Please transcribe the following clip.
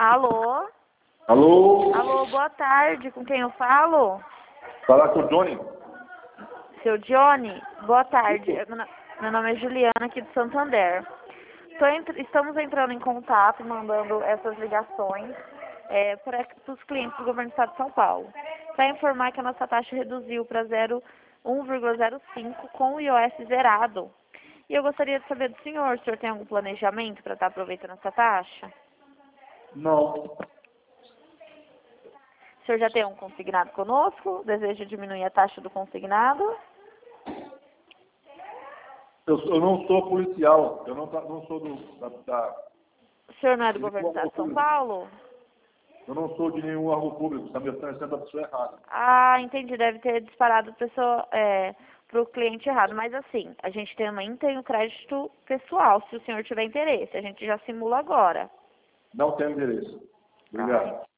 Alô? Alô? Alô, boa tarde. Com quem eu falo? Falar com o Johnny? Seu Johnny? Boa tarde. Meu nome é Juliana, aqui de Santander. Estamos entrando em contato, mandando essas ligações para os clientes do governo do estado de São Paulo. Para informar que a nossa taxa reduziu para 1,05 com o IOS zerado. E eu gostaria de saber do senhor, o senhor tem algum planejamento para estar aproveitando essa taxa? Não. O senhor já tem um consignado conosco? Deseja diminuir a taxa do consignado? Eu não sou policial. Eu não sou O senhor não é do governo do estado de São Paulo? Eu não sou de nenhum órgão público. Está me oferecendo a pessoa errada. Ah, entendi. Deve ter disparado para o cliente errado. Mas assim, a gente também tem o crédito pessoal, se o senhor tiver interesse. A gente já simula agora. Não tenho interesse. Obrigado.